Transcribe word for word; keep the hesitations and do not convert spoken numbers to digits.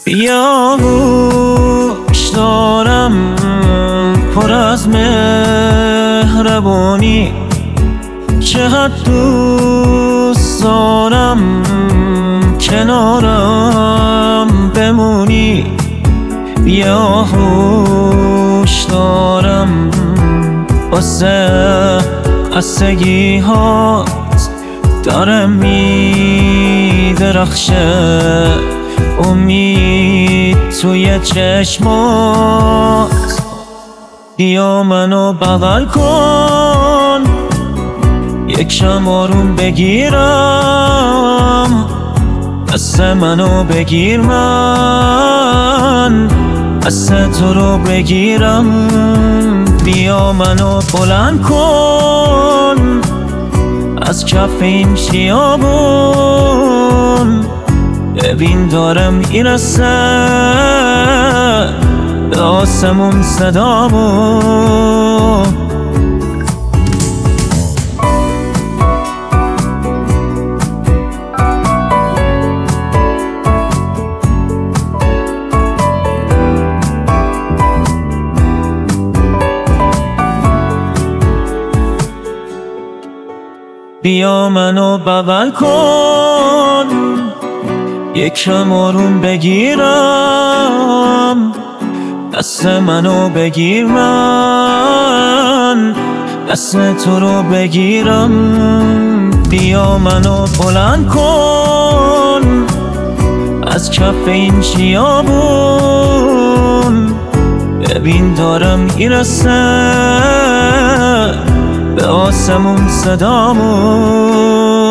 بیا گوش دارم پر از مهربانی، چقدر دوست دارم کنارم بمونی. بیا هوش دارم واسه خستگی هات داره می درخشه، امید توی چشمات. بیا منو بغل کن، یک شم آروم بگیرم، دست منو بگیر من دست تو رو بگیرم. بیا منو بلند کن از کف این خیابون، ببین داره میرسه به آسمون صدامون. بیا منو بغل کن، یک کم آروم بگیرم، دست منو بگیر من دست تو رو بگیرم. بیا منو بلند کن از کف این خیابون، ببین داره میرسه به آسمون صدامون.